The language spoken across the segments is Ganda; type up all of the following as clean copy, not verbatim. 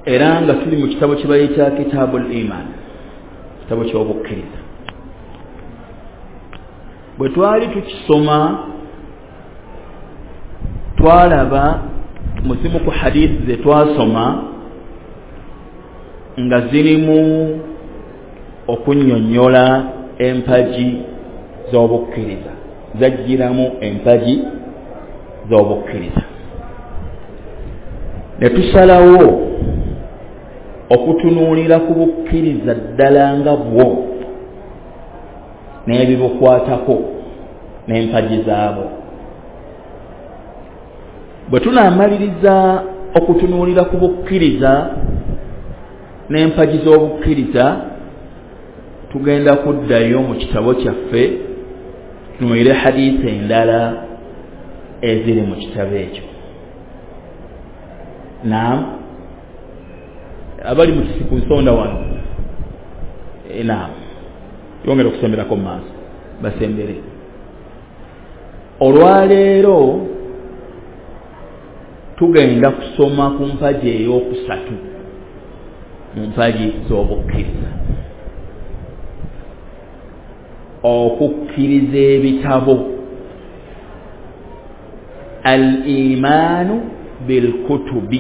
era nga tuli mu kitabo kye bayita Kitabul Iman, kitabo ky'obukkiriza. Bwe twali tukisoma twalaba musimu ku hadisi ze twasoma nga zirimu okunnyonnyola empagi z'obukkiriza, zajjiramu empagi z'obukkiriza. Ne tusalawo okutunuulira ku bukkiriza ddala nga bwo n'ebibukwatako n'empagi zaabwo. Bwe tunaamaliriza okutunuulira ku bukkiriza n'empagi z'obukkiriza, tugenda kuddayo mu kitabo kyaffe tunuulire hadiisi endala eziri mu kitabo ekyo. Naam, abali mu kisiku nsonda wano, naam, yongera okusemberako mu maaso basembere. Olwaleero tugenda kusoma ku mpagi ey'okusatu mu mpagi z'obukkiriza, okukkiriza ebitabo, al-imaanu bil-kutubi,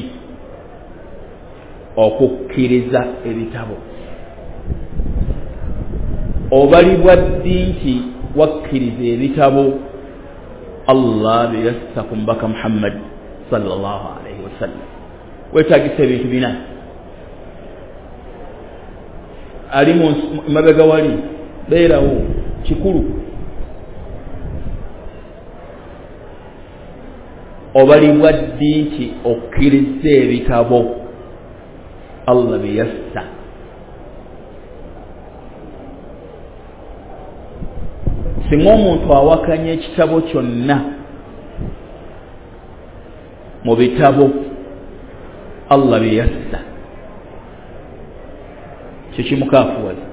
okukkiriza ebitabo. Obalibwa ddi nti wakkiriza ebitabo Allah bye yassa ku mubaka Muhammad sallallahu alayhi wa sallam? Weetaagisa ebintu bina. Ali mu mabega wali beerawo kikulu. Obalibwa ddi nti okkiriza ebitabo Allah bye yassa? Singa omuntu awakanya ekitabo kyonna mu bitabo Allah bye yassa, kyo kimukaafuwaza.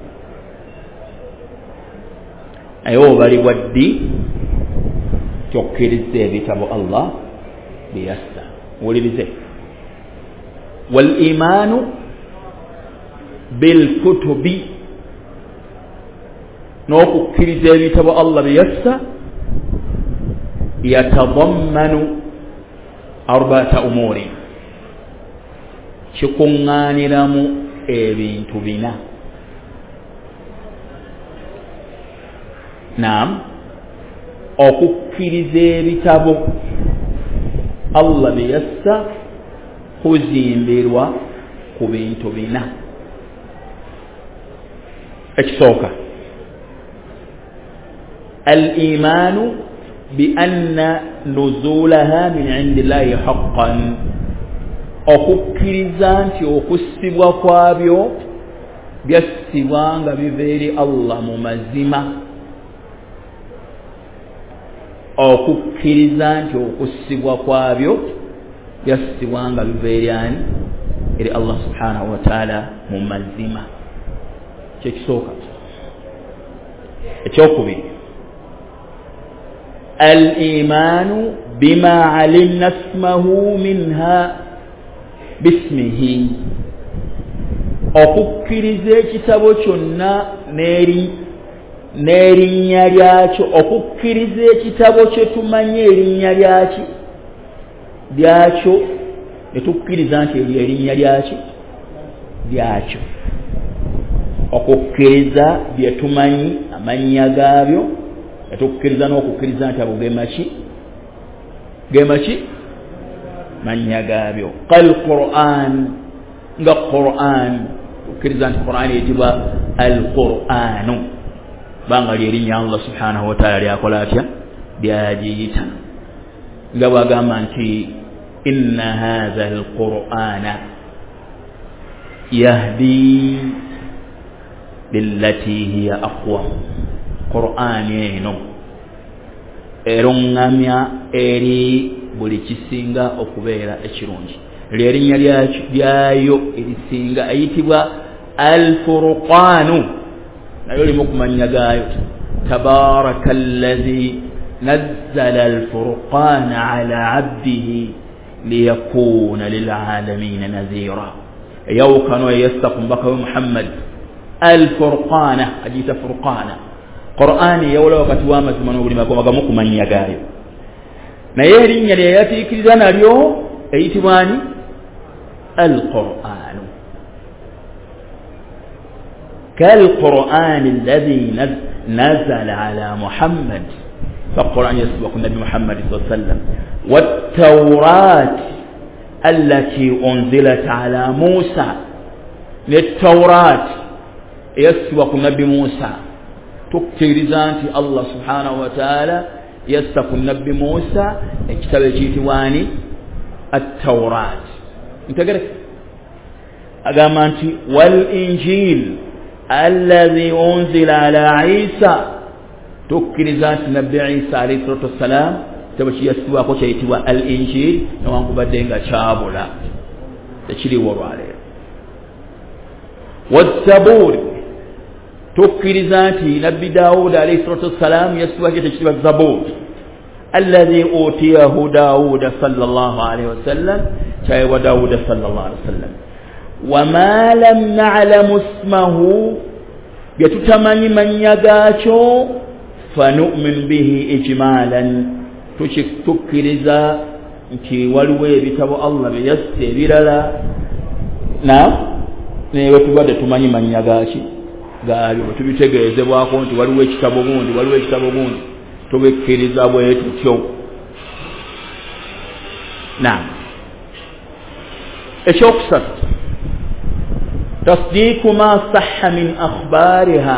Naye obalibwa ddi kyokkiriza ebitabo Allah bye yassa? Wulirize, wal imaanu bil kutubi, n'okukkiriza ebitabo Allah bye yassa, yatadammanu arba'ata umuuri, kikuŋŋaaniramu ebintu bina. Naam, okukkiriza ebitabo Allah bye yassa kuzimbirwa ku bintu bina. Ekisooka, al-imaanu bi anna nuzulaha min indillahi haqqan, okukkiriza nti okussibwa kwabyo byassibwa nga biva eri Allah mu mazima. Okukkiriza nti okussibwa kwabyo byassibwa nga biva eri ani? Eri Allah subhanahu wa ta'ala mu mazima. Kyekisooka. Ekyokubiri, al-imaanu bima alimna ismahu minha bismihi, okukkiriza ekitabo kyonna n'erinnya lyakyo, okukkiriza ekitabo kye tumanye erinnya lyakyo, ne tukkiriza nti eryo erinnya lyakyo. Okukkiriza bye tumanyi amannya gaabyo, ne tukkiriza n'okukkiriza nti ago gemaki mannya gaabyo. Qur'an, nga Qur'an, tukkiriza nti Qur'an eyitibwa al-Qur'anu, banga lyerinnya Allah subhanahu wa ta'ala lyakola atya? Lyagiyita. Nga bwagamba nti inna hadha al-Qur'ana yahdi lillati hiya aqwam, Qur'an eno erongamya eri buli kisinga okubeera ekirungi. Lyerinnya lyayo erisinga ayitibwa al-Furqanu, nayo limu kumanya gaayo. Tabaraka allazi nazzala al-furqana ala abdihi liyakuna lil'alamina nadhira. eyawukano eyassa ku mbaka we Muhammad al-Furqana agiyita Furqana Qur'ani yawula wakati w'amazima n'obulima magamu ku mannya gaayo naye erinnya lye yatiikiriza nalyo eyitibwani al-Qur'an كالقرآن الذي نزل على محمد فالقرآن يسبق النبي محمد صلى الله عليه وسلم والتوراة التي أنزلت على موسى للتوراة يسبق النبي موسى تكترزانتي الله سبحانه وتعالى يسبق النبي موسى اكتب جيتواني التوراة انت قرأت أقامانتي والإنجيل الذي أنزل على عيسى تكرزات نبي عيسى عليه الصلاة والسلام تبشي يسوى قشيتوا الإنجيل نوانكو بدينغا شابولا تشري وروا عليه والزبور تكرزات نبي داود عليه الصلاة والسلام يسوى تشري الزبور الذي أوتيه داود صلى الله عليه وسلم شاي وداود صلى الله عليه وسلم وما لم نعلم اسمه يتتمني من يغاچو فنؤمن به اجمالا تكرزا nti waliwo ebitabo Allah byasse ebirala naye tubadde tumanyi mannya gaaki gaabyo tubitegeezebwako nti waliwo ekitabo gundi tubikkiriza bwe tutyo ekyokusatu تصديق ما صح من أخبارها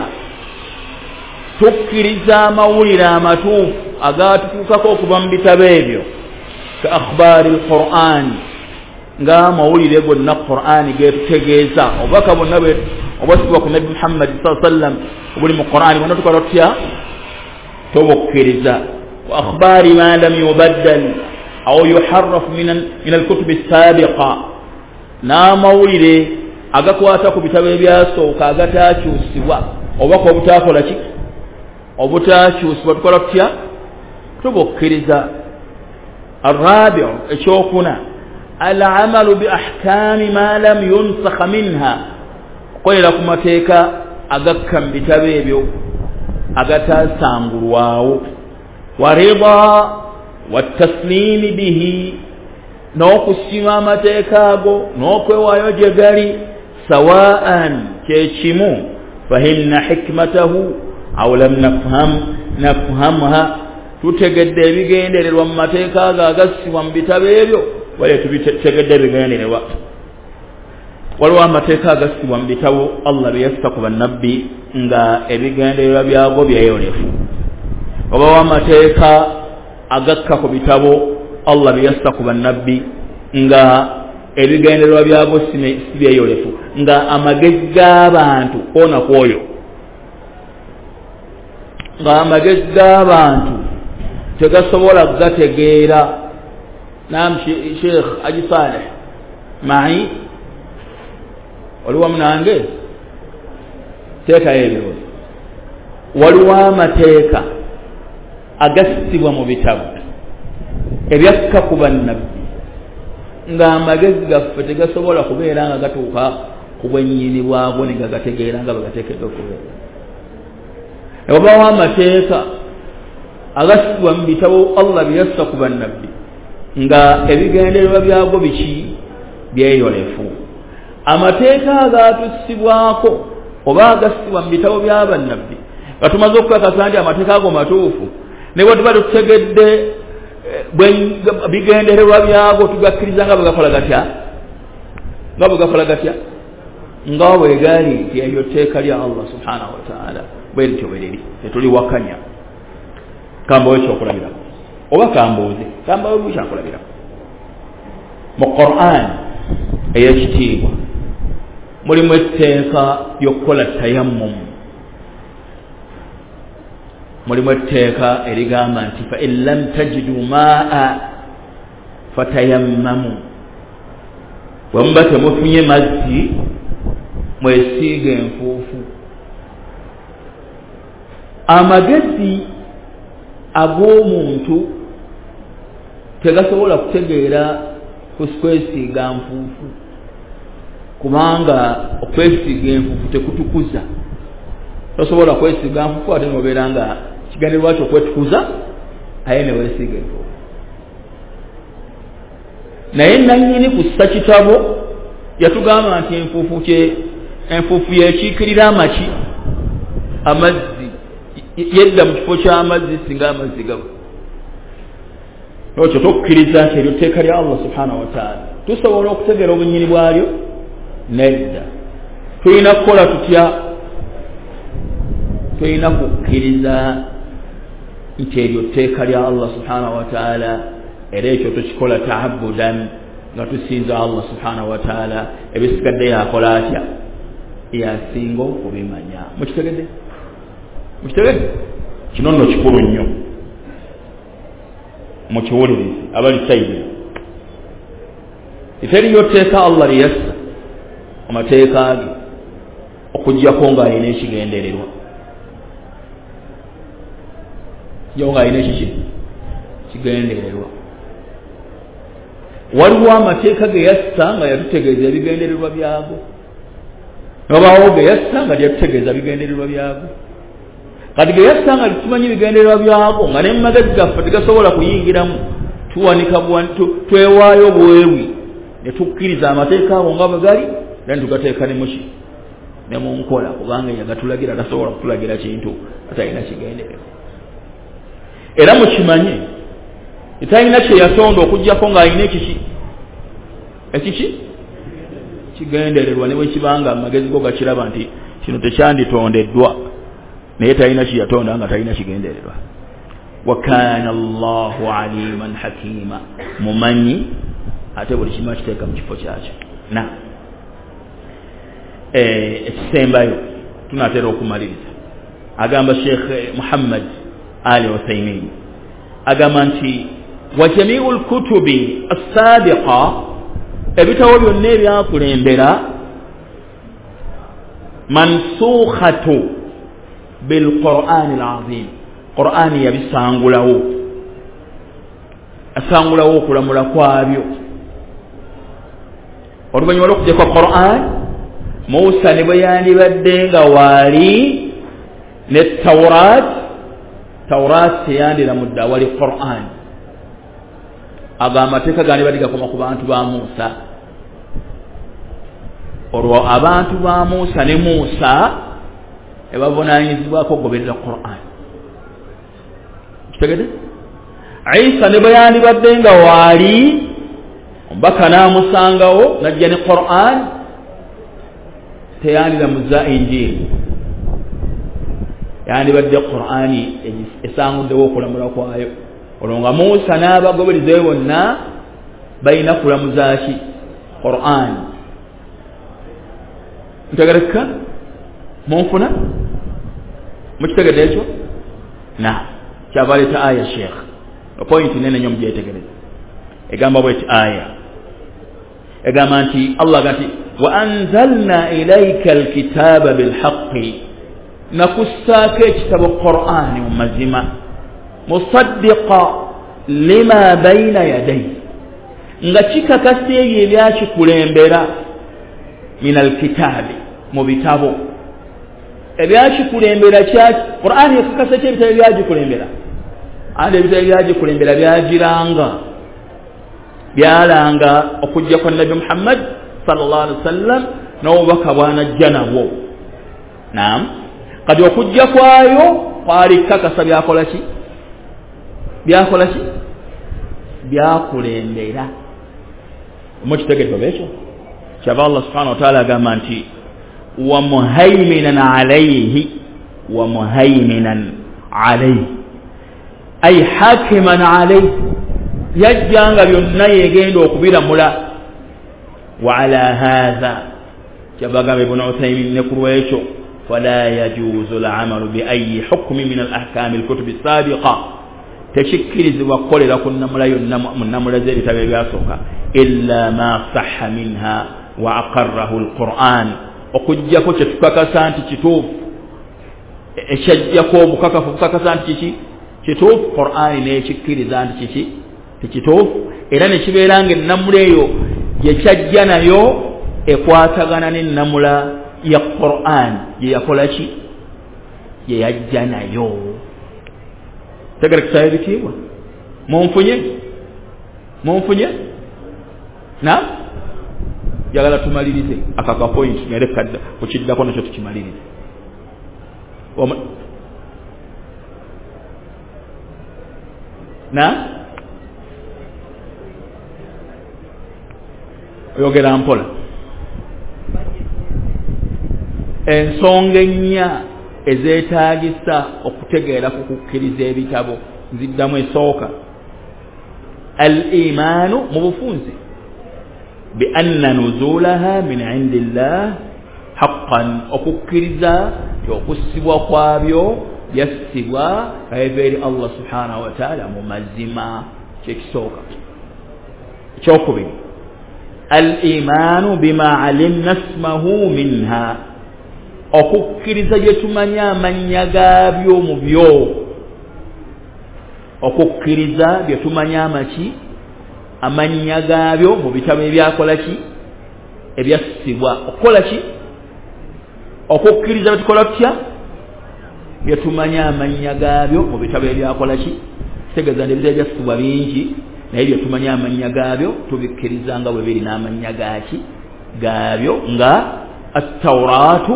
تكرزا مولنا متوف أغاتفوككو كبان بتبابيو كأخبار القرآن nga mawulire gonna Qur'ani getutegeeza obaka bonna bwe obasibwa ku Nabi Muhammad sallallahu alaihi wasallam buli mu Qur'ani bonna tukola tutya tubukkiriza wa akhbari ma lam yubaddal aw yuharraf min al-kutub as-sabiqa na mawulire agakwata ku bitabo ebyasooka agatakyusibwa obaka obutakola ki obutakyusibwa tukola tutya tubukkiriza الرابع اشوفنا العمل باحكام ما لم ينسخ منها قيل كما تيكا agakam bitabo ebyo agatasangulwawo warida wataslim bihi n'okusima amateeka ago n'okwewayo gye gali sawaan kyekimu fahimna hikmatahu aw lam nafhamha tutegedde ebigendererwa mu mateeka ago agassibwa mu bitabo ebyo wale tubitegedde ebigendererwa waliwo amateeka agassibwa mu bitabo Allah byassa ku bannabbi nga ebigendererwa byago byeyolefu obawo amateeka agakka ku bitabo Allah byassa ku bannabbi nga ebigendererwa byago si byeyolefu nga amagezi g'abantu koona kwoyo nga amagezi g'abantu tegasobola gategeera naam Sheikh Haji Saleh mai waliwo munange teeka ebyo waliwo amateeka agassibwa mu bitabo ebyakka ku bannabbi nga amagezi gaffe tegasobola kubeera nga gatuuka ku bwennyini bwabwo ne gagategeera nga bagateekeddwa okubeera obawo amateeka agassibwa mu bitabo Allah byassa ku bannabbi nga ebigendererwa byagwo biki byeyolefu amateeka agatussibwako oba agassibwa mu bitabo bya bannabbi nga tumaze okukakasa nti amateeka ago matuufu ne bwe tuba tutegedde bigendererwa byago tugakkiriza nga bwegakola gatya nga bwe gali nti eryo tteeka lya Allah subhanahu wa ta'ala bwe lityo bwe liri tetuliwakanya kambawo ekyokulabirako oba kambawo ekyakulabirako mu Qur'an ey'ekitiibwa mulimu etteeka ly'okukola tayammum mulimu etteeka erigamba nti fa in lam tajidu maa fatayammamu bwe muba temufunye mazzi mwesiige enfuufu amagezi ag'omuntu tegasobola kutegeera kwesiiga nfuufu kubanga okwesiga enfufu tekutukuza tosobola kwesiga nfufu ate nobeera nga kiganiro lwaki okwetukuza aye neweesiga enfufu naye nannyini ku ssa kitabo yatugamba nti enfufu yekiikirira amazzi yedda mu kifo ky'amazzi singa amazzi gabo nokyo tokkiriza nti eryo tteeka lya Allah subhanahu wa ta'ala tusobola okutegeera obunyini bwalyo nedda tulina kukola tutya tulina kukkiriza nti eryo tteeka lya Allah subhanahu wa ta'ala era ekyo tukikola ta'abbudan nga tusinza Allah subhanahu wa ta'ala ebisigadde yakola atya yasinga okubimanya mukitegedde kino nno kikulu nnyo mukiwulirize abali sayidi teriyo tteeka Allah liyassa amateeka ge okuggyako ng'alina ekigendererwa nga alina kigendererwa waliwo amateeka ge yassa nga yatutegeeza ebigendererwa byago nobaawo ge yassa nga yatutegeeza bigendererwa byago kati ge yassa nga tumanyi bigendererwa byago nga ne mu magezi gaffe tegasobola kuyingiramu tuwanika twewaayo bwewi ne tukkiriza amateeka ago nga bwe gali era tugateeka ne mu nkola kubanga yagatulagira tasobola kutulagira kintu atalina kigendererwa era mukimanye etalina kye yasonda okuggyako ng'alina ekiki kigendererwa ne bwe kibanga amagezi go gakiraba nti kino tekyanditondeddwa naye talina kye yatonda nga talina kigendererwa wa kana Allahu aliman hakima mumanyi ate buli kimu akiteeka mu kifo kyakyo na ekisembayo tunaatera okumaliriza agamba Sheikh Muhammad Ali Uthaymin agamba nti wa jami'u al-kutubi as-sabiqa ebitabo byonna ebyakulembera mansukhatu bil-Qur'an al-azim Qur'ani yabisangulawo asangulawo okulamula kwabyo oluvannyuma lw'okujja kwa Qur'an Musa ne bwe yandibadde nga waali ne Tawrat teyandira mu dda wali Qur'an agamba amateeka gandibadde gakoma ku bantu ba Musa olwo abantu ba Musa ne Musa ebavunaanyizibwako okugoberera Qur'an kitegede Isa ne bwe yandibadde nga waali omubaka n'amusangawo najja ne Qur'an teyandira mu za Injili yandibadde Qur'ani esanguddewo okulamula kwayo olwo nga Musa n'abagoberezi bonna balina kulamuza ki Qur'an ntegereka munfuna mukitegedde ekyo na kyavaleeta aya Sheikh opointi nene nnyo mugyetegereza egamba bweti aya egamba nti Allah gati wa anzalna ilayka alkitaba bilhaqqi nakussaako ekitabo Qur'ani mu mazima musaddiqa lima bayna yadayhi nga kikakasa ebyo ebyakikulembera min alkitabi mu bitabo ebyakikulembera kyaki Qur'ani ekakasa ki ebitabo ebyagikulembera andi ebitabo ebyagikulembera byalanga okujja kwa Nabi Muhammad sallallahu alaihi wasallam n'obubaka bwanajja nabwo naam kati okujja kwayo kwali kakasa byakola ki byakulembera mukitegedde obekyo kyava Allah subhanahu wa ta'ala agamba nti wa muhaiminan alayhi ay hakiman alayhi yajjanga byonna yegenda okubiramula wa ala hadha kyabagamba Ibn Uthaymin ne kulwekyo فلا يجوز العمل بأي حكم من الأحكام الكتب السابقة تشكيل وقول لكم نملا زي بتابعاتك إلا ما صح منها وأقره القرآن وقد جاكو تتكاكا سانتي تشوف eshajjako obukakafu nti kituufu Qur'ani n'ekikkiriza nti kituufu era ne kibeera nga ennamula eyo gye kyajja nayo ekwatagana n'ennamula ya Qur'an ye yakola ki ye yajja nayo tegera kisaawe bitiibwa munfunye na jagala tumalirize akaka point nerekadda kukiddako nakyo tukimalirize na oyogera mpola ensonga ennya ezeetaagisa okutegeera ku kukkiriza ebitabo nziddamu esooka al-imaanu mu bufunze bi anna nuzulaha min indillah haqqan okukkiriza okussibwa kwabyo yassibwa kabeeri Allah subhanahu wa ta'ala mu mazima kyekisooka ekyokubiri al-imaanu bima alimna ismahu minha okukkiriza gye tumanyi amannya gaabyo mu byo okukkiriza bye tumanyi amannya gaabyo mu bitabo ebyakola ki ebyassibwa okukola ki okukkiriza bitukola tutya bye tumanyi amannya gaabyo mu bitabo ebyakola ki kitegeeza nti ebitabo ebyassibwa bingi naye bye tumanyi amannya gaabyo tubikkiriza nga bwe biri n'amannya gaabyo nga at-tawraatu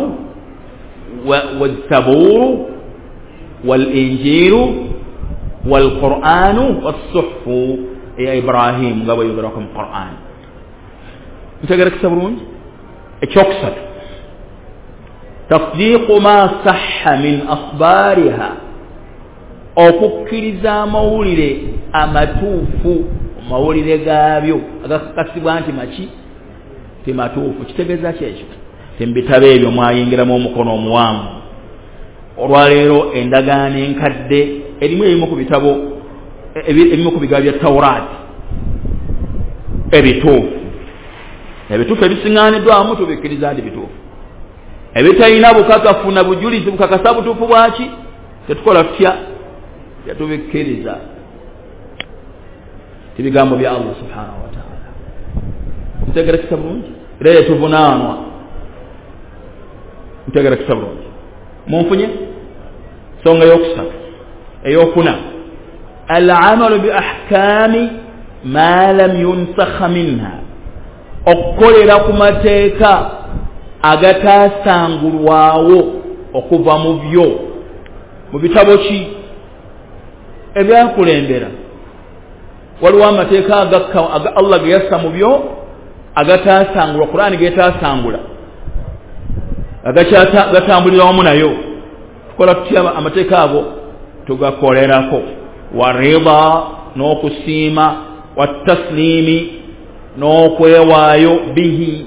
والزبور والإنجيل والقرآن والصحف يا إبراهيم قبل يدركم القرآن متقدر تكتبون اتشوكسر تصديق ما صح من أخبارها أو ككرزا مولد أمتوفو مولد غابيو أكسبوا أنت ماشي تماتوفو تتجزا شيء tembitabe ebyo mwayingiramu omukono omuwanvu olwaleero endagaano enkadde erimu ebimu ku bitabo ebimu ku bigabo bya Tawraati ebituufu ebisiŋŋaaniddwamu tubikkiriza nti bituufu ebitalina bukakafu na bujulizi bukakasa butuufu bwaki tetukola tutya tetubikkiriza ebigambo bya Allah subhanahu wa ta'ala ntegera kitabulungi era tuvunaanwa ntegera kitabulungi munfunye songa yokusatu eyokuna al-amalu bi ahkami ma lam yunsakha minha okukolera ku mateeka agataasangulwawo okuva mu byo mu bitabo ki ebyakulembera waliwo amateeka aga Allah ge yassa mu byo agataasangulwa Qur'ani getaasangula agatambulira wamu nayo tukola tutya amateeka ago tugakolerako warida n'okusiima watasliimi n'okwewaayo bihi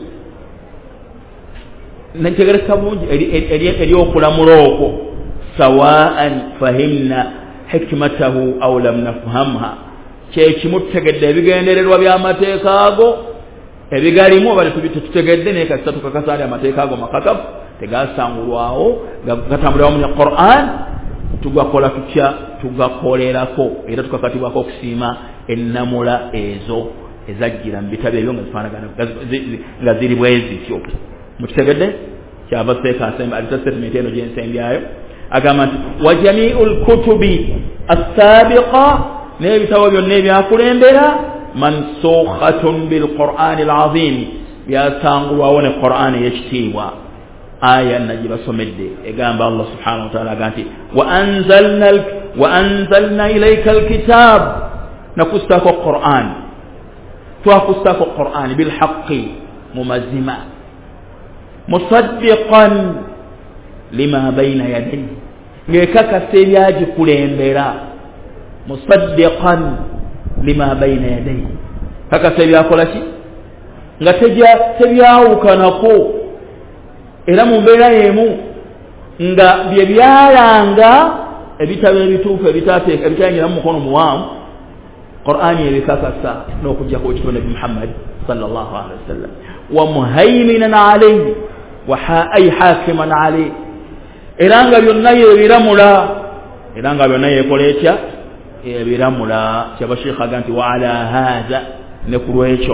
ntegereka bungi eri okulamula okwo sawaan fahimna hikmatahu aw lam nafhamha kyekimu tutegedde ebigendererwa by'amateeka ago ebigalimu bali tutegedde naye kasita tukakasaali amateeka ago makakafu tegasangulwawo gatambulira wamu ne Qur'an tugakola tutya tugakolerako era tukakatibwako okusiima ennamula ezo ezajjira mu bitabo ebyo nga zifaanagana nga ziri bwezityo mukitegedde kyava seeka asemba alita statement eno gyensembyayo agamba nti wa jami'ul kutubi as-sabiqa n'ebitabo byonna ebyakulembera mansukhatun bil Qur'ani al-azim byasangulwawo ne Qur'ani ey'ekitiibwa aya najibasomedde egamba Allah subhanahu wa ta'ala aganti wa anzalna ilayka al-kitab nakustako Qur'an twakustako Qur'an bil haqqi mumazima musaddiqan lima bayna yadayhi ngekakasa ebyagikulembera musaddiqan lima bayna yadayhi kakasa ebyakola ki nga tebyawukanako era mu mbeera y'emu nga bye byalanga ebitabo ebituufu ebitayingira mu mukono muwanvu Qur'ani ebikakasa n'okujjako ekitabo Nabi Muhammad sallallahu alaihi wasallam wa muhaiminan alayhi wa hakiman alayhi era nga byonna yebiramula era nga byonna yekola etya ebiramula kyaba sheekh aganti wa ala hadha ne kulwekyo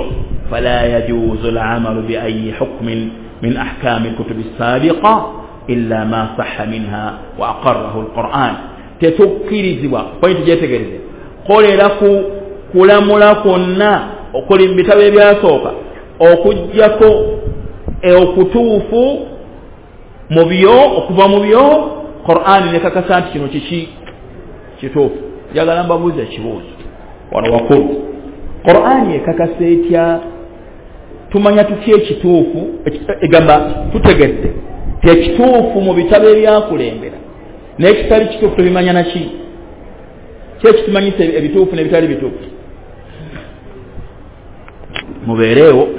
فلا يجوز العمل بأي حكم من أحكام الكتب السابقة إلا ما صح منها وأقره القرآن تتكرزوا point jetegereze kolera ku kulamula konna okuli mbitabe byasooka okujjako okutuufu mu byo okuva mu byo Qur'an ne kakasa nti kino kituufu njagala mbabuuza ekibuuzo wano wakulu Qur'an ekakasa etya tumanya tutya ekituufu egamba tutegedde tekituufu mu bitabe byakulembera n'ekitali kituufu tubimanya naki kyekitumanyisa ebituufu n'ebitali bituufu mubeereewo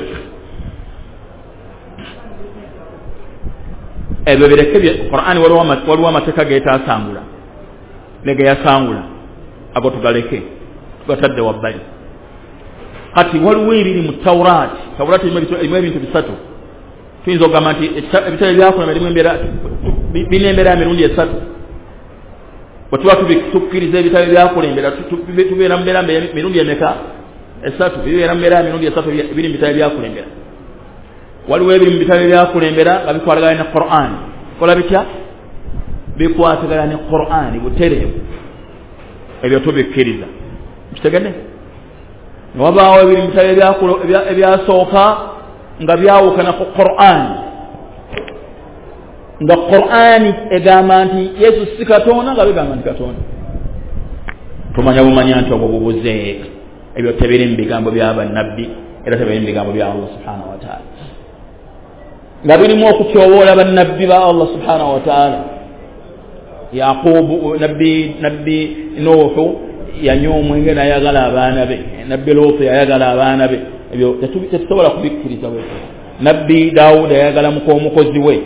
ebyo bireke Qur'an waliwo amateeka geetaasangula ne geyasangula ago tugaleke tugatadde wabbali kati waliwo ebiri mu Tawraati erimu ebintu bisatu tuyinza okugamba nti ebitabo byakulembera birina embeera ya mirundi esatu bwe tuba tukkiriza ebitabo byakulembera tubeera mu mbeera mirundi emeka esatu bibeera mu mbeera ya mirundi esatu biri mu bitabo byakulembera waliwo ebiri mu bitabo byakulembera nga bikwatagana ne Qur'an kola bitya bikwatagana ne Qur'an butereevu ebyo tubikkiriza kitegedde wabaawo ebiri mu bitabo ebyasooka nga byawukana ku Qur'an nga Qur'an egamba nti Yesu si Katonda nga bigamba nti Katonda tumanya bumanya nti obwo bubuze ebyo tebiri mu bigambo by'abannabbi era tebiri mu bigambo bya Allah subhanahu wa ta'ala nga birimu okutyoboola bannabbi ba Allah subhanahu wa ta'ala Yaqubu nabbi Nuhu yanywa omwenge n'ayagala abaana be nabbi Luutu yayagala abaana be ebyo tetusobola kubikkiriza bwe nabbi Daawuda yayagala mukozi we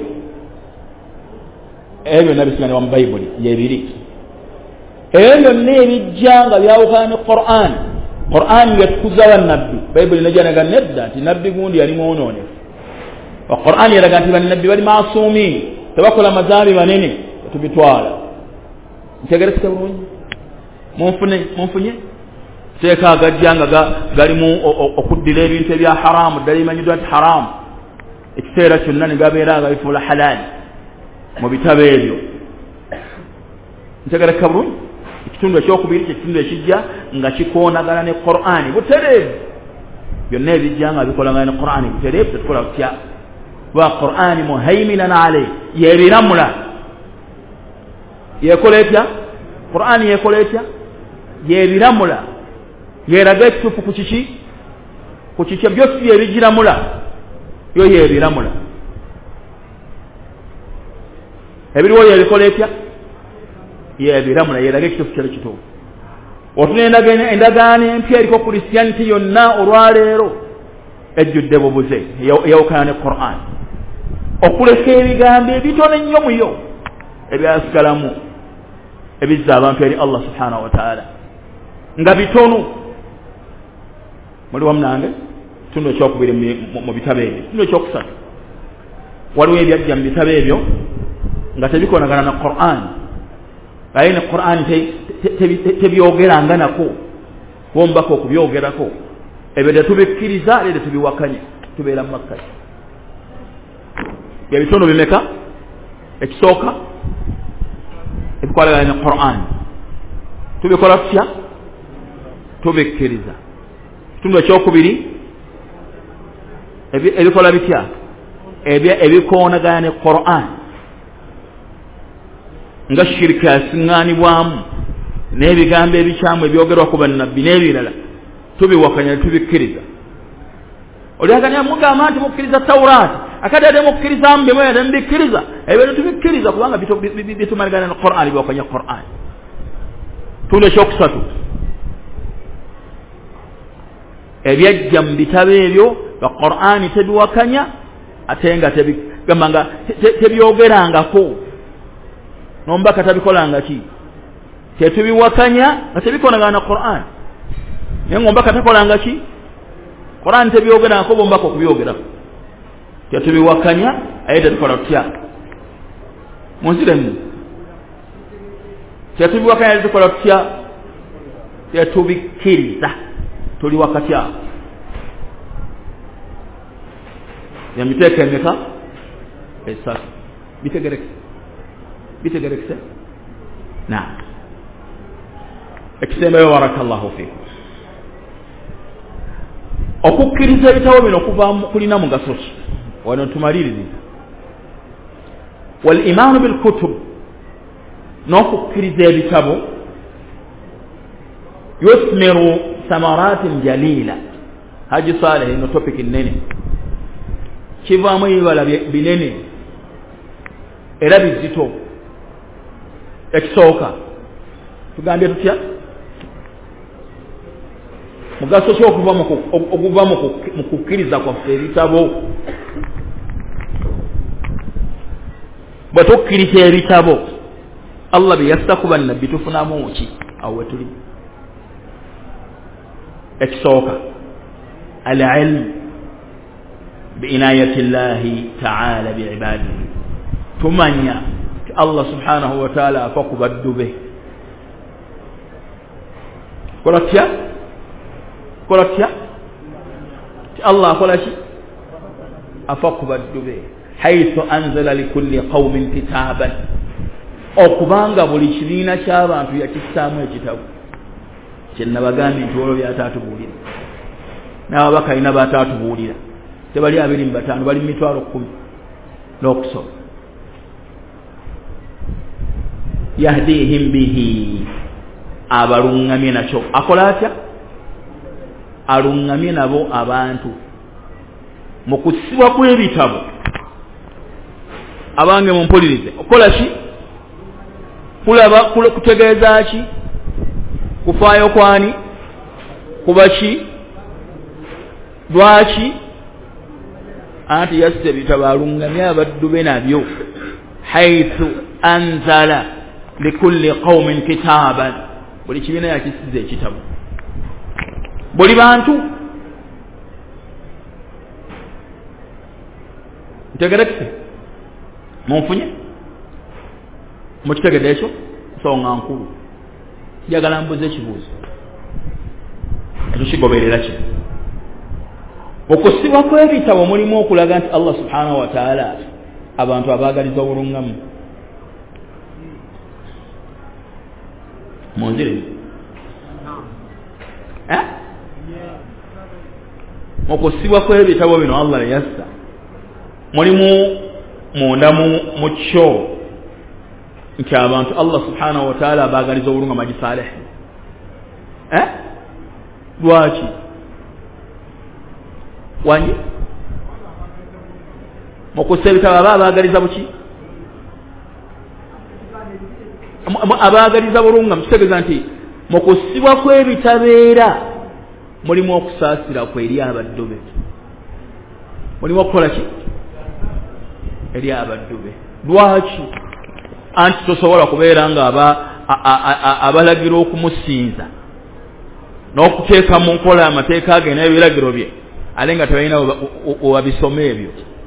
ebyo nabisomera mu Bayibuli yebiri ebyo n'ebijja nga byawukana ne Qur'an yatukuza bannabbi Bayibuli nejja naga nedda nti nabbi gundi yali mwonoonefu Qur'an yalaga nti bannabbi bali maasuumi tebakola mazambi manene tubitwala ntegerekese bulungi munfunye teeka agajja nga galimu okuddira ebintu ebya haramu ddala imanyiddwa nti haramu ekiseera kyonna ne gabeera nga bifuula halaali mu bitabo ebyo ntegereka bulungi ekitundu ekyokubiri kyekitundu ekijja nga kikoonagana ne Qur'an butereevu byonna ebijja nga bikolagana ne Qur'an butereevu tetukola tutya wa Qur'an muhaiminan alayhi yebiramula yekola etya Qur'an yekola etya yebiramula yeraga ekituufu ku kiki byose yebigiramula yo yebiramula ebiriwo yebikola etya yebiramula yeraga ekituufu kyali kituufu otuna endagaano empya eriko Christianity yonna olwaleero ejjudde bubuze eyawukana ne Qur'an okuleka ebigambo ebitono ennyo muyo ebyasigalamu ebizza abantu eri Allah subhanahu wa ta'ala nga bitono muli wamu nange kitundu ekyokubiri mu bitabo ebyo kitundu ekyokusatu waliwo ebyajja mu bitabo ebyo nga tebikonagana na Qur'an aye ne Qur'an tebyogeranga nako bombako okubyogerako ebyo tetubikkiriza era tetubiwakanya tubeera mu makkati ebitono bimeka ekisooka ebikwalagana ne Qur'an tubikola tutya tubikkiriza kitundu ekyokubiri ebikola bitya ebikoonagana ne Qur'an nga shirika yasiŋŋaanibwamu n'ebigambo ebikyamu ebyogerwa ku bannabbi n'ebirala tubiwakanya tubikkiriza olyaganya mugamba nti mukkiriza Tawraati akati ate mukkirizamu bye mwete mubikkiriza ebyo tubikkiriza kubanga bitumalagana ne Qur'an biwakanya Qur'an kitundu ekyokusatu ebyajja mu bitabo ebyo nga Qur'an tebiwakanya ate nga tebigamba nga tebyogerangako nombaka tabikolanga ki tetubiwakanya nga tebikonagana na Qur'an naye ngombaka takolanga ki Qur'an tebyogerangako bombaka okubyogerako tetubiwakanya aye tetukola tutya munziremu tetubiwakanya tetukola tutya tetubikkiriza tuli wakati awo yamiteeka emeka esatu bitegerekese na ekisembeyo barakallahu fiikum okukkiriza ebitabo bino okuva kulina mugaso ki wano tumaliriza wal imaanu bil kutub n'okukkiriza ebitabo yusmiru samaratin jalila haji saleh ino topic nene kivaamu ebibala binene era bizito ekisooka tugambye tutya mugaso ki okuva mu kukkiriza kwaffe ebitabo bwe tukkiriza ebitabo Allah bye yassa ku bannabbi tufunamu ki awo we tuli ekisooka al-ilm biinayati llahi taala biibadihi tumanya ti Allah subhanahu wa taala afa ku baddu be kola tya ti Allah akola ki afa ku baddu be haythu anzala likulli qaumin kitaban okubanga buli kibiina ky'abantu yakissaamu ekitabo kyenabagambye nti olwo byataatubuulira n'ababaka ina bataatubuulira tebali 25 bali 10,000 n'okusoba yahdihim bihi abalungamye nakyo akola atya alungamye nabo abantu mu kusibwa kw'ebitabo abange mumpulirize okola ki kulaba kutegeeza ki kufaayo kwani kuba ki lwaki anti yasse ebitabo alungamye abaddu be nabyo haythu anzala likulli qaumin kitaban buli kibiina yakisiza ekitabo buli bantu ntegerekise munfunye mukitegedde ekyo nsonga nkulu njagala mbuze ekibuuzo ekyo kigoberera ki okusibwa kw'ebitabo mulimu okulaga nti Allah subhanahu wa ta'ala abantu abaagaliza obulungamu munzire okusibwa kw'ebitabo bino Allah yassa mulimu munda mu kyo nti abantu Allah subhanahu wa ta'ala abaagaliza obulungamu maji saleh lwaki wanyi mukussa ebitabo abaagaliza buki abaagaliza bulungamu kitegeeza nti mukusibwa kw'ebitabeera mulimu okusaasira kweri abaddu be mulimu okukola ki eri abaddu be lwaki anti tosobola kubeera nga abalagira okumusinza n'okuteeka mu nkola amateeka ge n'ebiragiro bye ale nga tebalina wabisoma ebyo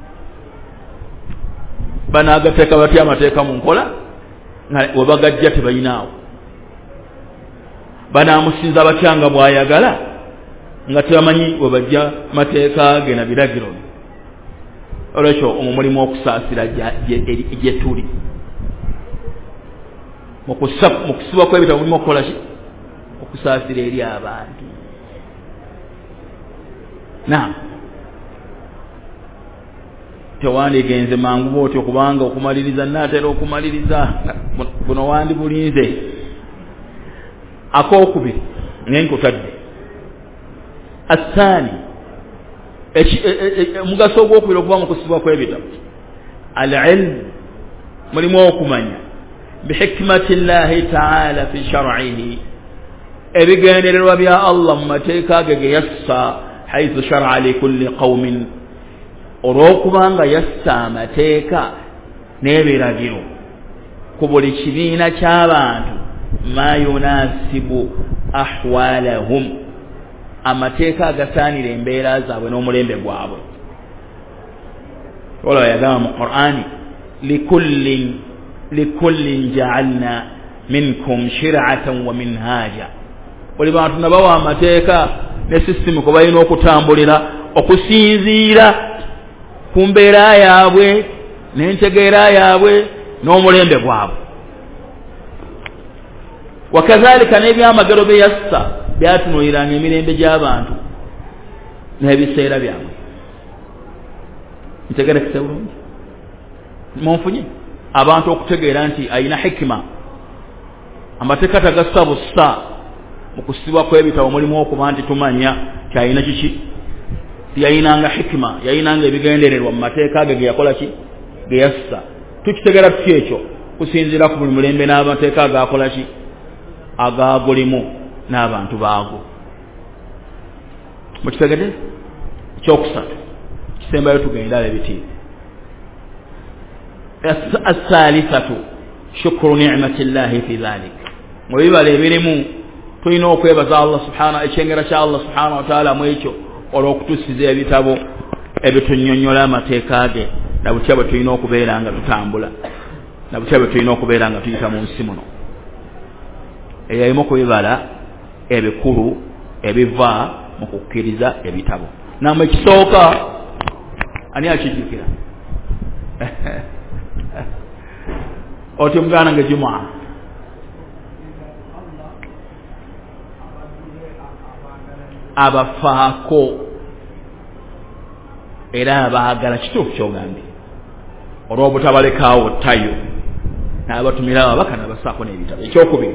banaagateeka batya amateeka mu nkola nga webagajja tebalinaawo banaamusinza batya nga bw'ayagala nga tebamanyi webajja mateeka ge na biragiro bye olwekyo omwo mulimu okusaasira gye tuli mu kusibwa kw'ebitabo mulimu okukola ki okusaasira eri abantu naam tewandigenze mangu bwotyo kubanga okumaliriza naatera okumaliriza buno wandi bulinze akookubiri ngenkutadde asaani mugaso ogwokubiri okuba mu kusibwa kw'ebitabo al-ilm mulimu okumanya bihikmati llahi taala fi shar'ihi ebigendererwa bya Allah mu mateeka ge ge yassa haythu shar'a likulli qaumin olw'okubanga yassa amateeka n'ebiragiro ku buli kibiina ky'abantu ma yunasibu ahwalahum amateeka agasaanira embeera zaabwe n'omulembe gwabwe olwo yagamba mu Qur'ani likullin ja'alna minkum shir'atan wa minhaja buli bantu nabawa amateeka ne system ko balina okutambulira okusinziira kumbeera yaabwe n'entegeera yaabwe n'omulembe gwabwe. Wakazalika n'ebyamagero bye yassa byatunuuliranga emirembe gy'abantu n'ebiseera byabwe. Ntegerekese bulungi munfunye abantu okutegeera nti ayina hikima. Amateeka tagassa bussa mu kusibwa kw'ebitabo mulimu okuba nti tumanya ti ayina kiki, tiyayinanga hikima, yayinanga ebigendererwa mu mateeka ge yakola ki, ge yassa. Tukitegeera tuki ekyo kusinziira ku buli mulembe n'amateeka agakola ki, agagulimu n'abantu baago. Mukitegedde ekyokusatu kisembayo tugenda ebiti. As-salisatu shukru ni'matillahi fi dhalik. Mu bibala ebirimu tulina okwebaza Allah subhanahu ekyengera kya Allah subhanahu wa ta'ala mu ekyo olw'okutusiza ebitabo ebitunyonnyola amateeka ge na butya bwe tulina okubeera nga tutambula na butya bwe tulina okubeera nga tuyita mu nsi muno. Eyayimu ku bibala ebikulu ebiva mu kukkiriza ebitabo. Namba ekisooka ani akijjukira? Oti muganda nga Jumaa abafaako era abaagala kituufu kyogambye olw'obutabalekaawo ttayo n'abatumira ababaka n'abasaako n'ebitabo. Ekyokubiri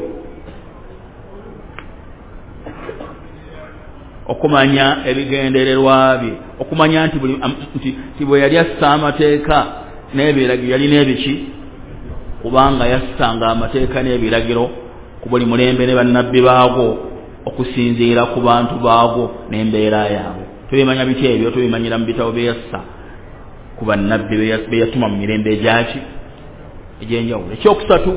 okumanya ebigendererwa bye, okumanya nti bwe yali assa amateeka n'ebiragiro yali n'ebiki, kubanga yassanga amateeka n'ebiragiro ku buli mulembe ne bannabbi baago okusinziira ku bantu baago n'embeera yaabwe. Tubimanya biti ebyo tubimanyira mu bitabo bye yassa ku bannabbi be yatuma mu mirembe egyaki egy'enjawulo. Ekyokusatu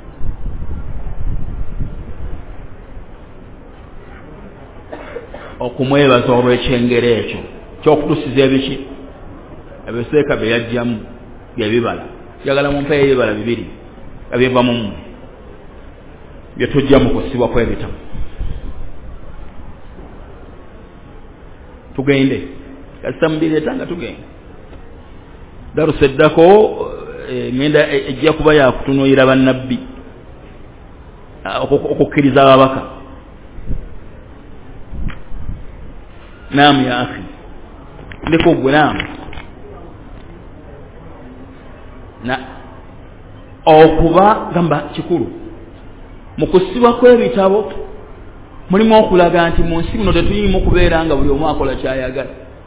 okumwebaza olw'ekyengero ekyo ky'okutusiza ebiki ebiseeka bye yajjamu byebibala. Njagala mumpe ebibala bibiri ebiva mu mmwe bye tujja mu kusibwa kw'ebitabo. Tugende kasita mubireetanga tugende. Darusa eddako ngenda ejja kuba yakutunuulira bannabbi okukkiriza ababaka. Naamu ya akhi ndiko gwe naamu na okuba gamba kikulu mu kusibwa kw'ebitabo mulimu okulaga nti mu nsi muno tetuyimu kubeera nga buli omu akola kyayagala.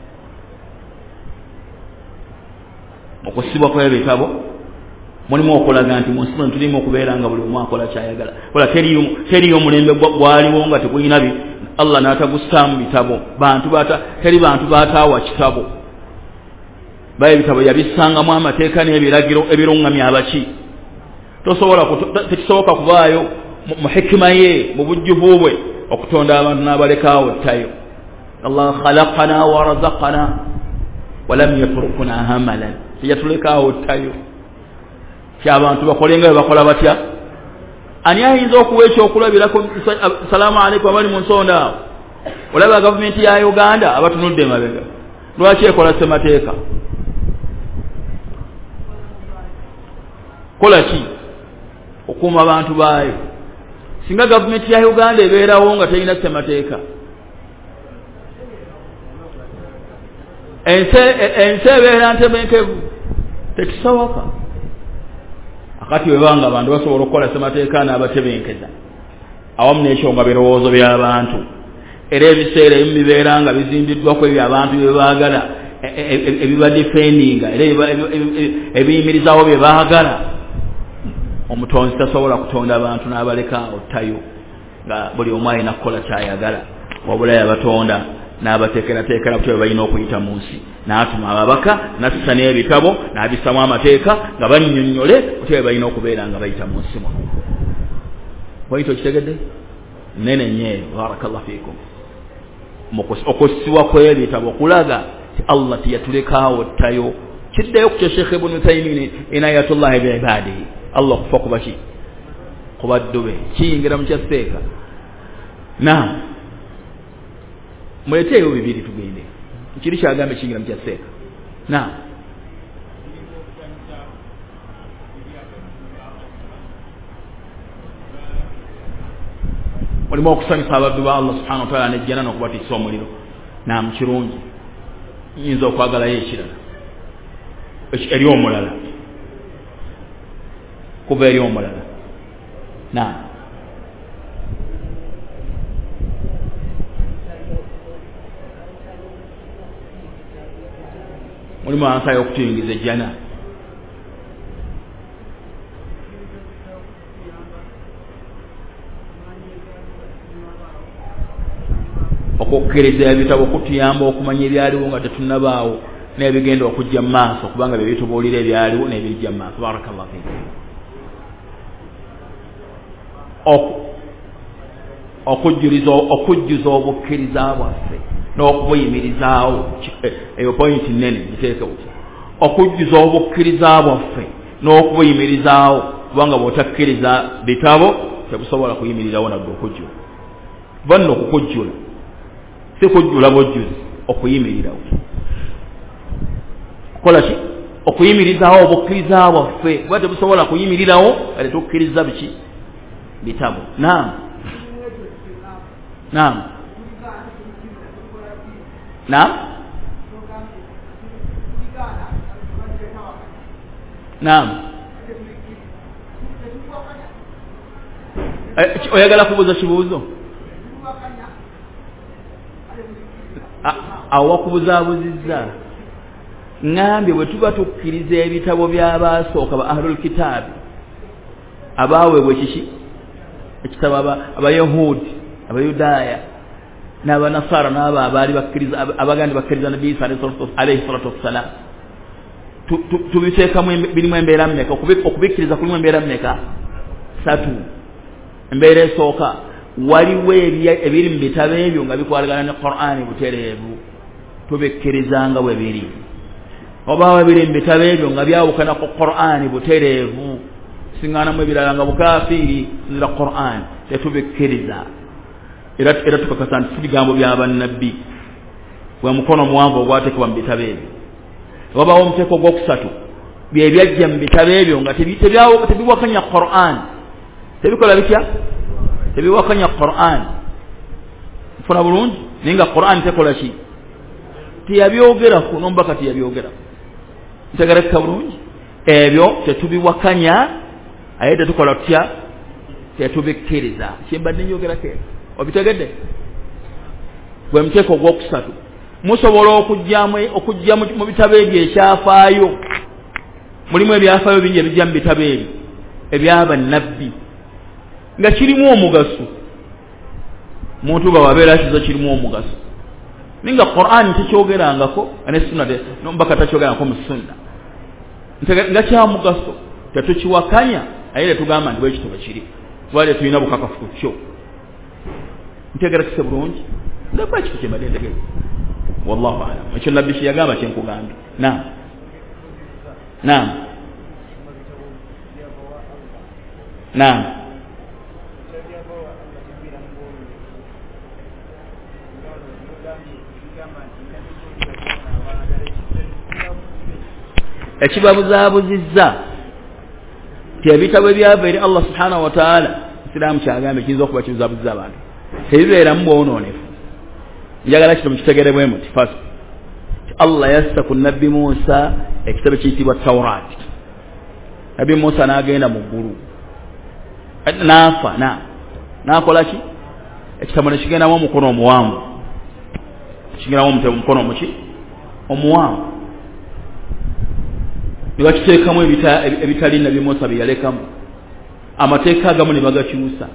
Mu kusibwa kw'ebitabo mulimu okulaga nti mu nsi muno tulimu okubeera nga buli omu akola kyayagala. Kola teriyo mulembe gwaliwo nga tekuyina Allah n'atagussaamu bitabo. Teri bantu baataawa kitabo. Baye ebitabo yabissangamu amateeka n'ebiragiro ebiruŋŋamya abaki. Tekisoboka kubaayo mu hikima ye mu bujjuvu bwe okutonda abantu n'abalekaawo ttayo. Allah khalaqana wa razaqana wa lam yatrukuna hamalan. Teyatulekaawo ttayo ky'abantu bakolenga bwe bakola batya. Ani ayinza okuwa ekyokulabirako? Salaamu alaikum abali mu nsonda awo. Olaba gavumenti ya Uganda abatunudde emabega. Lwaki ekola ssemateeka? Kola ki okuuma abantu baayo? Singa gavumenti ya Uganda ebeerawo nga terina ssemateeka, ensi ebeera ntebenkevu, tekisoboka. Akati webanga abantu basobola okukola ssemateeka n'abatebenkeza awamu n'ekyonga birowoozo by'abantu, era ebiseera ebimu bibeera nga bizimbiddwako ebyo abantu bye baagala, ebibadifendinga era ebiyimirizaawo bye baagala. Omutonzi tasobola kutonda abantu n'abalekaawo ttayo nga buli omu alina kukola kyayagala, wabula yabatonda n'abateekerateekera butyo bwe balina okuyita mu nsi, n'atuma ababaka n'assa n'ebitabo n'abissamu amateeka nga bannyonnyole butyo bwe balina okubeera nga bayita mu nsi muno. Wayita okitegedde? Nene nnyo, barakallahu fiikum. Okussibwa kw'ebitabo kulaga ti Allah tiyatulekaawo ttayo. Kiddayo ku kya Sheikh Ibn Uthaymin inayatullahi biibadihi. Allah okufa kuba ki? Kuba ddube. Kiyingira mu kyaseeka. Naam. Muleteeyo bibiri tugende. Kiri kyagambe kiyingira mu kyaseeka. Naam. mulimo okusanyusa abaddu ba Allah subhanahu wa ta'ala nejjana n'okubatiisa omuliro naam kirungi nyinza okwagalayo ekirala eri omulala kuba eri omulala naam mulimu ansaya okutuyingiza ejjana okukkiriza ebitabo okutuyamba okumanya ebyaliwo nga tetunnabaawo n'ebigenda okujja mu maaso kubanga bye bitubuulira ebyaliwo n'ebijja mu maaso. Barakallahu fiik. okujjuza obukkiriza bwaffe n'okubuyimirizaawo eyo pointi nnene giteeke buti okujjuza obukkiriza bwaffe n'okubuyimirizaawo kubanga bw'otakkiriza bitabo tebusobola kuyimirirawo nabwe okujjula banno okukujjula si kujjula bujjuzi okuyimirirawo kukola ki okuyimirizaawo obukkiriza bwaffe kuba tebusobola kuyimirirawo kale tukkiriza biki bitabo. Naam naam naam naam oyagala kubuuza kibuuzo awakubuzaabuzizza ngambye bwe tuba tukkiriza ebitabo by'abaasooka ba ahlul kitaabi abaweebwa ekiki ekitabo abayahudi abayudaaya n'abanasara n'abo abaali bakkiriza abagandi bakkiriza nabi Isa alayhi salatu wassalam tubiteekamu birimu embeera mmeka okubikkiriza kulimu embeera mmeka 3. embeera esooka waliwo ebiri mu bitabo ebyo nga bikwalagana ne Qur'ani butereevu tubikkirizanga bwe biri oba ebiri mu bitabo ebyo nga byawukana ku Qur'ani butereevu singanamu ebirala nga bukafiiri nzira Qur'an tetubikkiriza era tukakasa nti bigambo by'abannabbi bwe mukono muwanvu ogwateekebwa mu bitabo ebyo. wabawo omuteeko ogwokusatu bye byajja mu bitabo ebyo nga tebiwakanya Qur'an tebikola bitya tebiwakanya Qur'an funa bulungi naye nga Qur'an tekola ki teyabyogerako nombaka teyabyogerako ntegerekeka bulungi ebyo tetubiwakanya aye tetukola tutya tetubikkiriza kyembadde njogerako obitegedde gwe muteeko ogwokusatu musobola okujja mu bitabo ebyo ekyafaayo mulimu ebyafaayo bingi ebijja mu bitabo ebyo ebyabannabbi nga kirimu omugaso muntu bwe wabeera akizo kirimu omugaso naye nga Qur'an tekyogerangako ne sunna nombaka takyogerangako mu sunna nga kya mugaso tetukiwakanya aye tugamba nti bwekito bwekiri wale tulina bukakafu ku kyo ntegerekese bulungi ndaba ekyo kyembadde ntegeeza wallahu a'lam ekyo nabbi kyeyagamba kyenkugambye. Naam naam naam ekibabuzaabuzizza tebitabo ebyava eri Allah subhanahu wa ta'ala isiraamu kyagambe kiyinza okuba kibuzaabuzizza abantu tebibeeramu bwonoonefu. njagala kino mukitegere bwe muti first Allah yassa ku nabbi Musa ekitabo kiyitibwa Tawrat. Nabbi Musa n'agenda mu ggulu n'afa n'akola ki ekitabo ne kigendamu omukono omuwanvu kigendamu omukono omuki omuwanvu ne bakiteekamu ebitali nabbi Musa bye yalekamu amateeka agamu ne bagakyusa.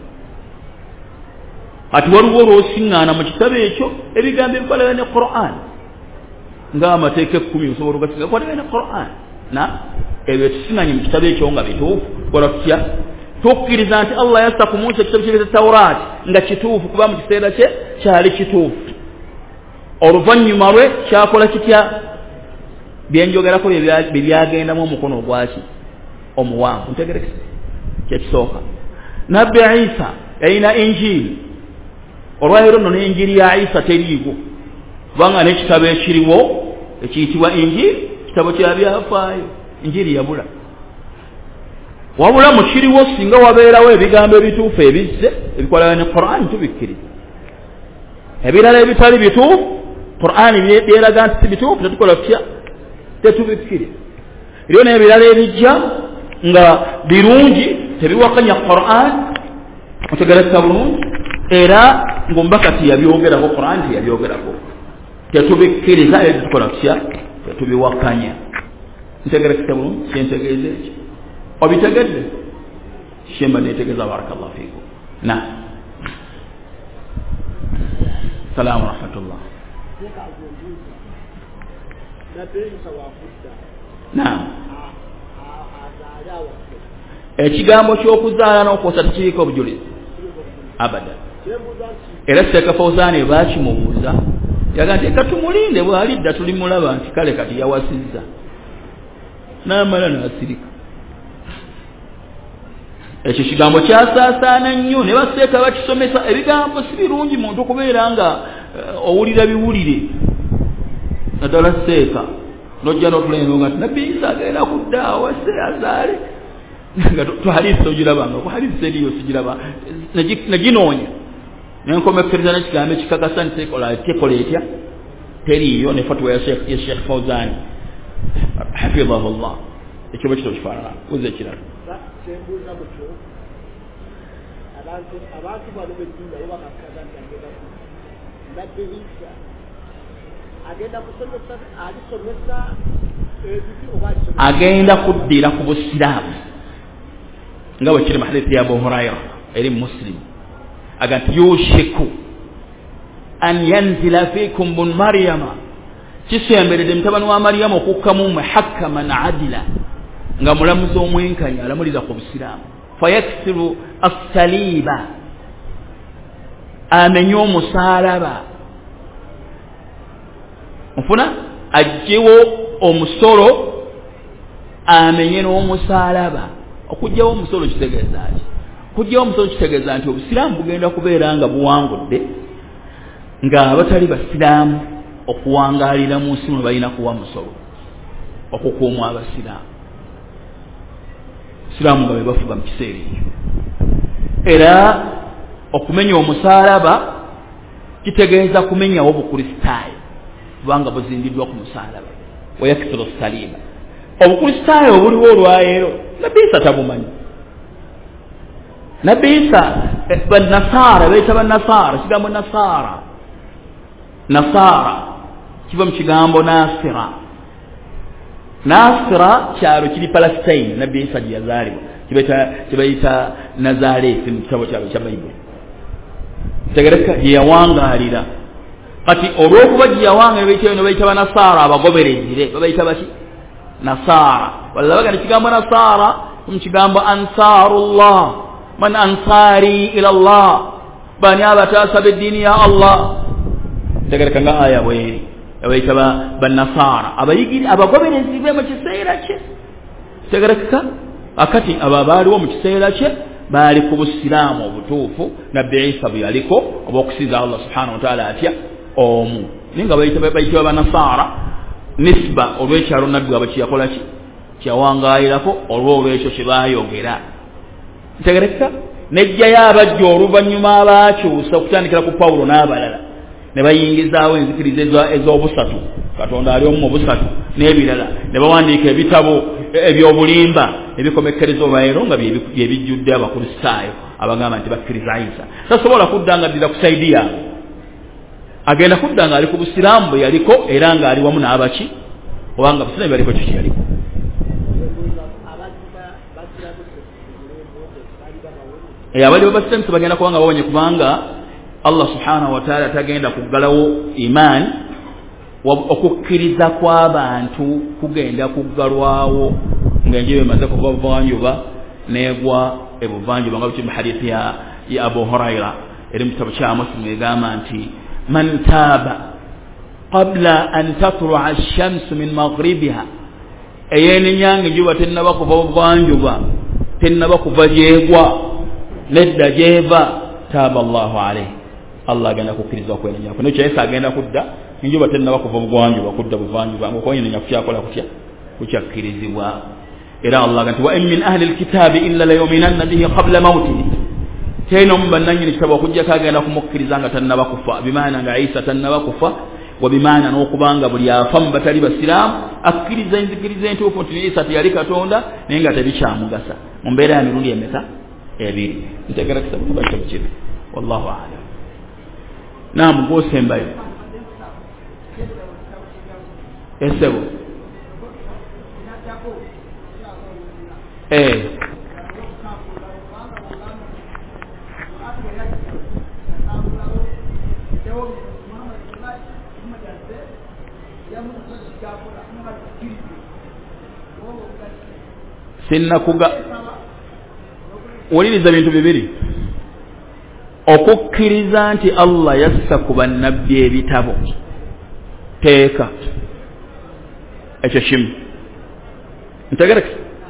Ati waliwo olwosiŋŋaana mu kitabo ekyo ebigambo ebikwalagana ne Qur'an ng'amateeka 10 osobola ogasinga bikwalagana ne Qur'an ebyo tusiŋŋanye mu kitabo ekyo nga bituufu kola tutya tukkiriza nti Allah yassa ku Musa ekitabo ky'ebita Tawrat nga kituufu kuba mu kiseera kye kyali kituufu oluvannyuma lwe kyakola kitya byenjogerako bye byagendamu omukono ogwaki omuwanvu ntegerekese kyekisooka. Nabbi Isa yalina Injiri olwaleero nno n'enjiri ya Isa teriigo kubanga n'ekitabo ekiriwo ekiyitibwa Injiri kitabo kya byafaayo Injiri yabula wabula mukiriwo singa wabeerawo ebigambo ebituufu ebizze ebikolana ne Qur'an tubikkiriza ebirala ebitali bituufu Qur'an byeraga nti bituufu tetukola tutya tetubikkiriza eriyo n'ebirala ebijja nga birungi tebiwakanya Qur'an otegereza bulungi era ng'omubaka tiyabyogerako Qur'an tiyabyogerako tetubikkiriza era tetukola tutya tetubiwakanya ntegereza bulungi kyentegeeza ekyo obitegedde shemba netegeeza barakallahu fiikum na salamu rahmatullah naam ekigambo ky'okuzaala n'okwosa tekiriko obujulizi abada era Sheikh Fawzan baakimubuuza yaga nti katumulinde bw'alidda tulimulaba nti kale kati yawasizza n'amala n'asirika ekyo kigambo kyasaasaana nnyo ne baseeka bakisomesa ebigambo si birungi muntu okubeera nga owulira biwulire naddala seeka nojja n'otulenga nga nabbi Isa agenda kudda awase azaale nga tuhadisi ogirabanga ku hadisi eriyo sigiraba naginoonya nenkomekereza n'ekigambo ekikakasa nti tekola etya teriiyo ne fatwa ya Sheikh Fawzan hafidhahullah ekyo bwe kityo kifaanana uze ekirala sembuza mutyo abantu bano bedduula bakakaza nabbi Isa agenda kusomesa alisomesa agenda kuddira ku busiraamu nga bwe kiri mu hadithi ya Abu Hurayra eri Muslim agati yushiku an yanzila fikum bun Maryama kisemberedde mutabani wa Maryama okukkamu muhakkaman adila nga mulamuzi omwenkanya alamulira ku busiraamu fayaksiru as-saliba amenye omusaalaba mufuna ajjewo omusolo amenye n'omusaalaba okujjawo omusolo kitegeeza ki kujjawo omusolo kitegeeza nti obusiraamu bugenda kubeera nga buwangudde nga abatali basiraamu okuwangaalira mu nsi muno balina kuwa musolo okukuuma abasiraamu siraamu nga bebafuga mu kiseera ekyo era okumenya omusaalaba kitegeeza kumenyawo obukristaayo kubanga buzindiddwa ku musaalaba wayaksiru saliba obukristaayo obuliwo olwaleero nabbi Isa tabumanyi nabbi Isa bannasaara bayita bannasaara kigambo nasaara kiva mu kigambo nasira kyalo kiri Palestine nabbi Isa gye yazaalibwa kibayita Nazareti mu kitabo kyabwe kya Bayibuli tegereka gye yawangaalira kati olw'okuba gye yawangaalira bayita banasaara abagoberezire babayita baki nasaara walla bagana kigambo nasaara mu kigambo ansaarullah man ansaari ila Allah bani abataasa b'eddiini ya Allah tegereka nga aya bweri abayita bannasaara abayigiri abagoberezibwe mu kiseera kye tegereka akati abo baaliwo mu kiseera kye baali ku busiraamu obutuufu nabbi Isa bwe yaliko oba okusinza Allah subhanahu wa ta'ala atya omu ninga bayitibwa bannasaara nisba olw'ekyalo nabbi wabwe kyeyakola ki kyawangaalirako olw'olwekyo kye baayogera tegereka nejjayo abajja oluvannyuma abaakyusa okutandikira ku Pawulo n'abalala ne bayingizaawo enzikiriza ez'obusatu Katonda ali omu mu busatu n'ebirala ne bawandiika ebitabo ebyobulimba ebikomekkereza olwaleero nga bye bijjudde abakristaayo abagamba nti bakkiriza Isa tasobola kudda nga addira ku saidi yaabwe agenda kudda nga ali ku busiraamu bwe yaliko era nga ali wamu n'abaki obanga busiraamu bwe yaliko kyo kye yaliko abaliwo basiraamu bagenda kuba nga bawonye kubanga Allah subhanahu wa ta'ala tagenda kuggalawo imaani okukkiriza kw'abantu kugenda kuggalwawo ng'enjuba emaze kuva buvanjuba n'egwa ebuvanjuba nga bukiri mu hadithi ya Abu Hurayra eri mu kitabo kya Muslim egamba nti man taaba qabla an tatlu'a ash-shamsu min maghribiha eyeenenya ng'enjuba tennaba kuva buvanjuba tennaba kuva gyegwa nedda gyeva taaba Allahu alayhi Allah agenda kukkiriza okwenenya kuno kyesa agenda kudda enjuba tennaba kuva bugwanjuba kudda buvanjuba ng'okwenenya kukyakola kutya kukyakkirizibwa era Allah ganti wa in min ahli alkitabi illa la yu'minanna bihi qabla mawtihi teno mbananyi ni kitabo kujja kagenda kumukirizanga tannaba kufa bimaana nga Isa tannaba kufa wa bimaana n'okubanga buli afamu batali basiramu akkiriza enzikiriza entuufu nti Isa teyali Katonda naye nga tebikyamugasa mu mbeera ya mirundi emeka ebiri ntegera kitabo kibakyo kibi wallahu a'lam naam gwosembayo esebo sinna kuga wuliriza bintu bibiri okukkiriza nti Allah yassa ku bannabbi ebitabo teeka ekyo kimu ntegereka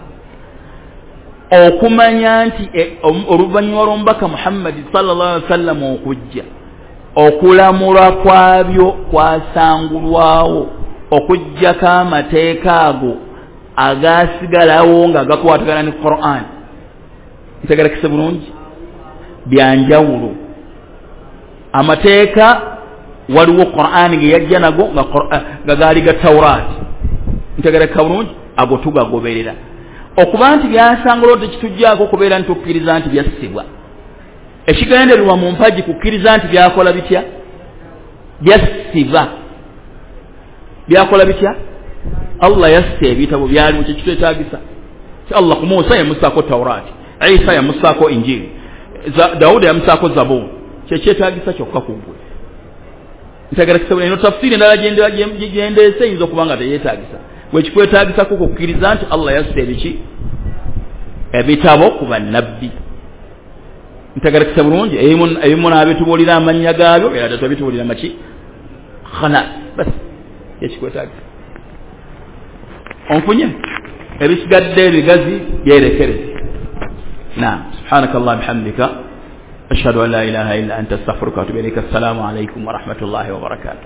okumanya nti oluvannyuma lw'omubaka Muhammad sallallahu alaihi wasallam okujja okulamula kwabyo kwasangulwawo okujjako amateeka ago agasigalawo nga gakwatagana ne Qur'an ntegerekese bulungi byanjawulo amateeka waliwo Qur'an ge yajja nago nga gaali ga Tawrat ntegereka bulungi ago tugagoberera okuba nti byasangulwa tekitujjaako okubeera nti tukkiriza nti byassibwa ekigendererwa mu mpaji kukkiriza nti byakola bitya byassiba byakola bitya Allah yasse ebitabo byalimu kyekitwetaagisa ti Allah ku Musa yamusaako Tawrati Isa yamusaako Injili Dawudi yamusaako Zaburi kyekyetaagisa kyokka ku ggwe ntegerekese eno tafsiri endala gyendeese eyinza okuba nga teyeetaagisa wekikwetaagisa kukkiriza nti Allah yasse ebiki ebitabo ku bannabbi ntegerekese bulungi ebimu n'abitubuulira amannya gaabyo era tetubitubuulira maki khana bas yekikwetaagisa onfunye ebisigadde ebigazi byerekereze naam subhanakallah bihamdika ashhadu an la ilaha illa anta astaghfiruka wa atubu ilaik assalamu alaykum wa rahmatullahi wa barakatuh